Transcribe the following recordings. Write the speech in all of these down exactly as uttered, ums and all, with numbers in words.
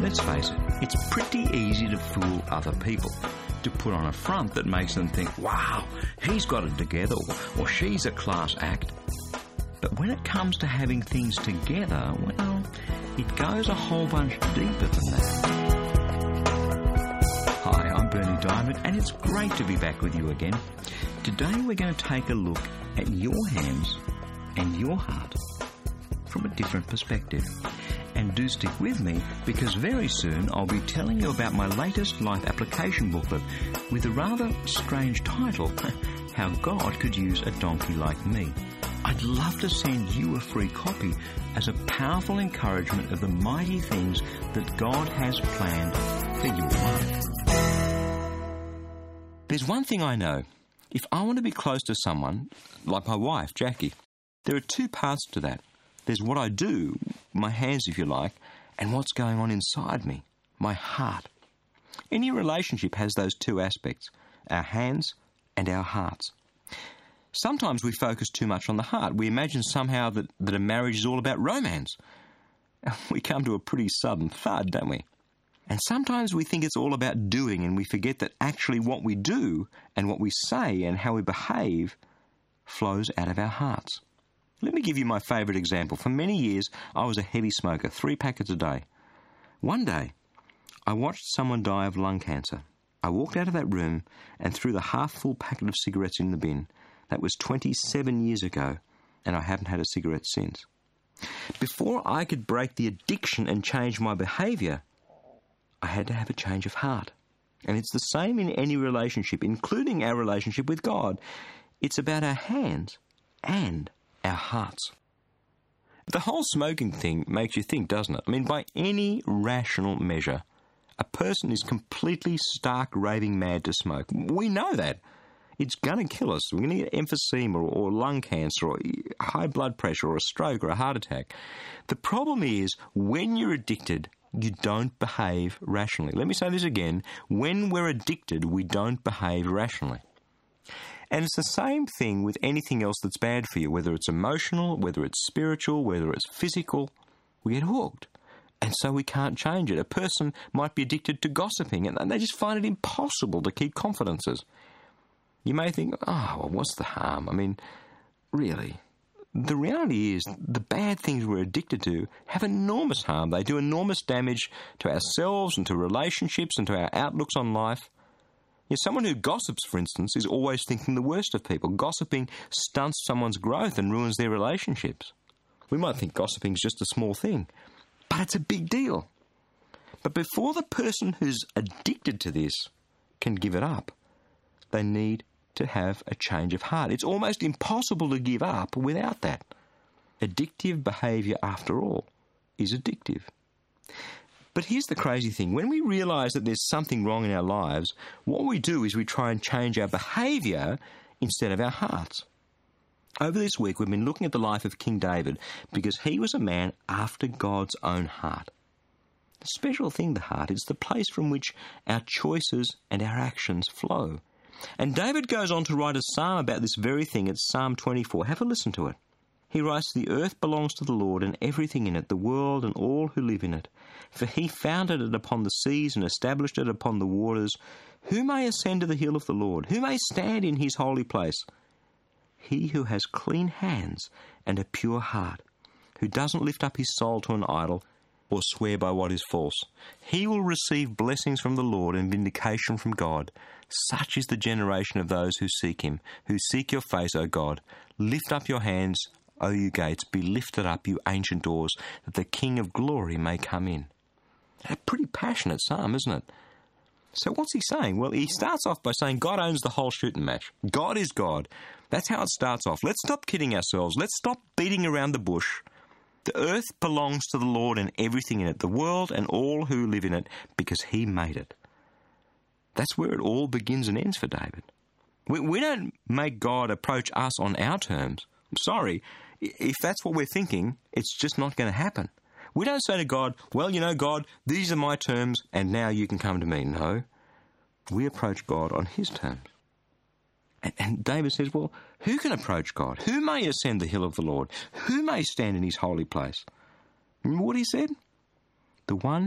Let's face it, it's pretty easy to fool other people, to put on a front that makes them think, wow, he's got it together, or she's a class act. But when it comes to having things together, well, it goes a whole bunch deeper than that. Hi, I'm Berni Dymet, and it's great to be back with you again. Today we're going to take a look at your hands and your heart from a different perspective. And do stick with me, because very soon I'll be telling you about my latest life application booklet with a rather strange title, How God Could Use a Donkey Like Me. I'd love to send you a free copy as a powerful encouragement of the mighty things that God has planned for your life. There's one thing I know. If I want to be close to someone, like my wife, Jackie, there are two parts to that. There's what I do, my hands if you like, and what's going on inside me, my heart. Any relationship has those two aspects, our hands and our hearts. Sometimes we focus too much on the heart. We imagine somehow that, that a marriage is all about romance. We come to a pretty sudden thud, don't we? And sometimes we think it's all about doing, and we forget that actually what we do and what we say and how we behave flows out of our hearts. Let me give you my favourite example. For many years, I was a heavy smoker, three packets a day. One day, I watched someone die of lung cancer. I walked out of that room and threw the half-full packet of cigarettes in the bin. That was twenty-seven years ago, and I haven't had a cigarette since. Before I could break the addiction and change my behaviour, I had to have a change of heart. And it's the same in any relationship, including our relationship with God. It's about our hands and our hearts. The whole smoking thing makes you think, doesn't it? I mean, by any rational measure, a person is completely stark raving mad to smoke. We know that. It's going to kill us. We're going to get emphysema or, or lung cancer or high blood pressure or a stroke or a heart attack. The problem is, when you're addicted, you don't behave rationally. Let me say this again. When we're addicted, we don't behave rationally. And it's the same thing with anything else that's bad for you, whether it's emotional, whether it's spiritual, whether it's physical. We get hooked, and so we can't change it. A person might be addicted to gossiping, and they just find it impossible to keep confidences. You may think, oh, well, what's the harm? I mean, really. The reality is the bad things we're addicted to have enormous harm. They do enormous damage to ourselves and to relationships and to our outlooks on life. Yeah, someone who gossips, for instance, is always thinking the worst of people. Gossiping stunts someone's growth and ruins their relationships. We might think gossiping is just a small thing, but it's a big deal. But before the person who's addicted to this can give it up, they need to have a change of heart. It's almost impossible to give up without that. Addictive behaviour, after all, is addictive. But here's the crazy thing. When we realise that there's something wrong in our lives, what we do is we try and change our behaviour instead of our hearts. Over this week, we've been looking at the life of King David because he was a man after God's own heart. The special thing, the heart, is the place from which our choices and our actions flow. And David goes on to write a psalm about this very thing. It's Psalm twenty-four. Have a listen to it. He writes, "The earth belongs to the Lord and everything in it, the world and all who live in it. For he founded it upon the seas and established it upon the waters. Who may ascend to the hill of the Lord? Who may stand in his holy place? He who has clean hands and a pure heart, who doesn't lift up his soul to an idol or swear by what is false. He will receive blessings from the Lord and vindication from God. Such is the generation of those who seek him, who seek your face, O God. Lift up your hands, O you gates, be lifted up, you ancient doors, that the King of glory may come in." A pretty passionate psalm, isn't it? So what's he saying? Well, he starts off by saying God owns the whole shooting match. God is God. That's how it starts off. Let's stop kidding ourselves. Let's stop beating around the bush. The earth belongs to the Lord and everything in it, the world and all who live in it, because he made it. That's where it all begins and ends for David. We, we don't make God approach us on our terms. I'm sorry. If that's what we're thinking, it's just not going to happen. We don't say to God, well, you know, God, these are my terms, and now you can come to me. No. We approach God on his terms. And, and David says, well, who can approach God? Who may ascend the hill of the Lord? Who may stand in his holy place? Remember what he said? The one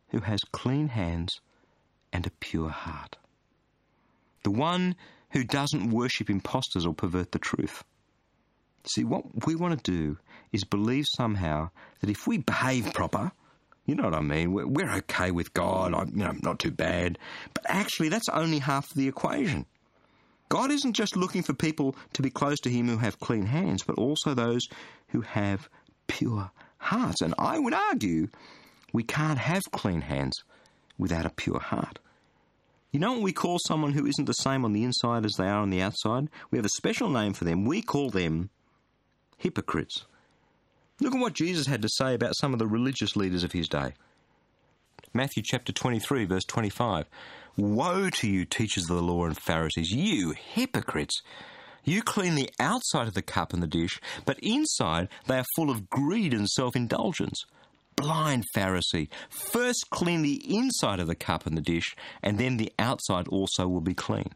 who has clean hands and a pure heart. The one who doesn't worship impostors or pervert the truth. See, what we want to do is believe somehow that if we behave proper, you know what I mean, we're, we're okay with God, I, you know, not too bad. But actually, that's only half the equation. God isn't just looking for people to be close to him who have clean hands, but also those who have pure hearts. And I would argue we can't have clean hands without a pure heart. You know what we call someone who isn't the same on the inside as they are on the outside? We have a special name for them. We call them hypocrites. Look at what Jesus had to say about some of the religious leaders of his day. Matthew chapter twenty-three, verse twenty-five. Woe to you, teachers of the law and Pharisees, you hypocrites! You clean the outside of the cup and the dish, but inside they are full of greed and self-indulgence. Blind Pharisee, first clean the inside of the cup and the dish, and then the outside also will be clean.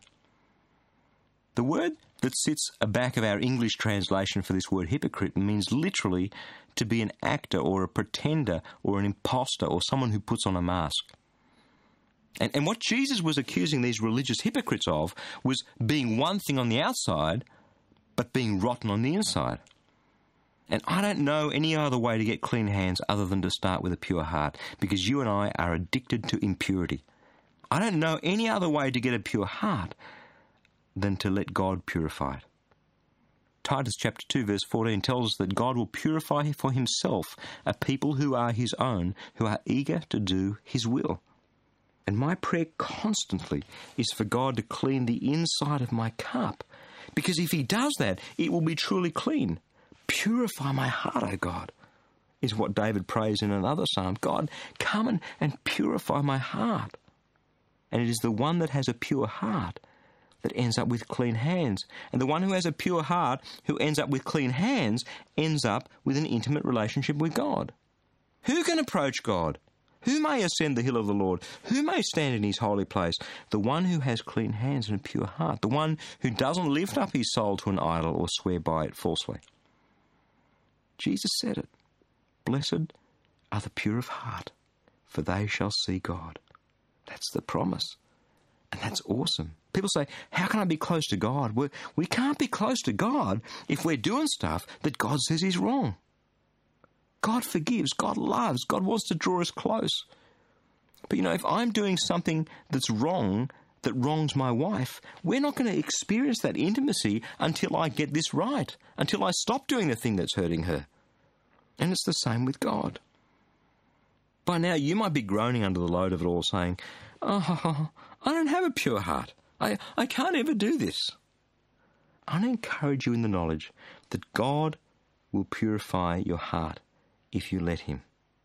The word that sits aback of our English translation for this word hypocrite means literally to be an actor or a pretender or an imposter or someone who puts on a mask. And, and what Jesus was accusing these religious hypocrites of was being one thing on the outside, but being rotten on the inside. And I don't know any other way to get clean hands other than to start with a pure heart, because you and I are addicted to impurity. I don't know any other way to get a pure heart than to let God purify it. Titus chapter two verse fourteen tells us that God will purify for himself a people who are his own, who are eager to do his will. And my prayer constantly is for God to clean the inside of my cup, because if he does that, it will be truly clean. Purify my heart, O God, is what David prays in another psalm. God, come and, and purify my heart. And it is the one that has a pure heart that ends up with clean hands. And the one who has a pure heart, who ends up with clean hands, ends up with an intimate relationship with God. Who can approach God? Who may ascend the hill of the Lord? Who may stand in his holy place? The one who has clean hands and a pure heart. The one who doesn't lift up his soul to an idol or swear by it falsely. Jesus said it. Blessed are the pure of heart, for they shall see God. That's the promise. And that's awesome. People say, how can I be close to God? We're, we can't be close to God if we're doing stuff that God says is wrong. God forgives, God loves, God wants to draw us close. But you know, if I'm doing something that's wrong, that wrongs my wife, we're not going to experience that intimacy until I get this right, until I stop doing the thing that's hurting her. And it's the same with God. By now, you might be groaning under the load of it all, saying, oh, I don't have a pure heart. I, I can't ever do this. I want to encourage you in the knowledge that God will purify your heart if you let him.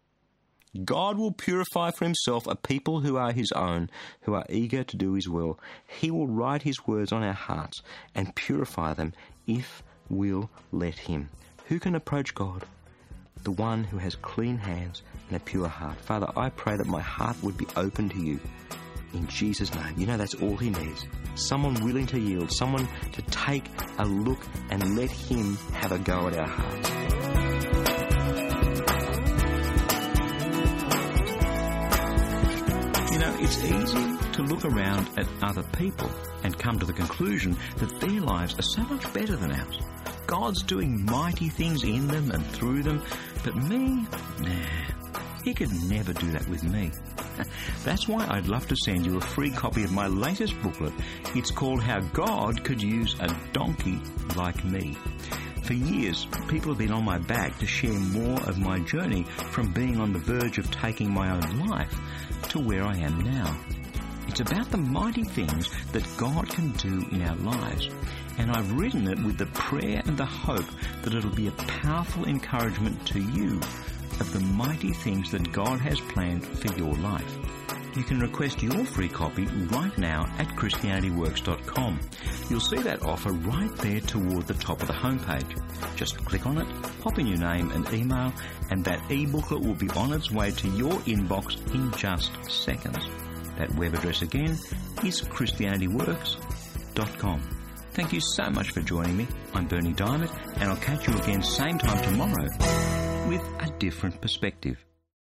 God will purify for himself a people who are his own, who are eager to do his will. He will write his words on our hearts and purify them if we'll let him. Who can approach God? The one who has clean hands and a pure heart. Father, I pray that my heart would be open to you. In Jesus' name. You know, that's all he needs. Someone willing to yield. Someone to take a look and let him have a go at our hearts. You know, it's easy to look around at other people and come to the conclusion that their lives are so much better than ours. God's doing mighty things in them and through them, but me, nah, he could never do that with me. That's why I'd love to send you a free copy of my latest booklet. It's called How God Could Use a Donkey Like Me. For years, people have been on my back to share more of my journey from being on the verge of taking my own life to where I am now. It's about the mighty things that God can do in our lives. And I've written it with the prayer and the hope that it'll be a powerful encouragement to you of the mighty things that God has planned for your life. You can request your free copy right now at Christianity Works dot com. You'll see that offer right there toward the top of the homepage. Just click on it, pop in your name and email, and that e-booklet will be on its way to your inbox in just seconds. That web address again is Christianity Works dot com. Thank you so much for joining me. I'm Berni Dymet, and I'll catch you again same time tomorrow with a different perspective.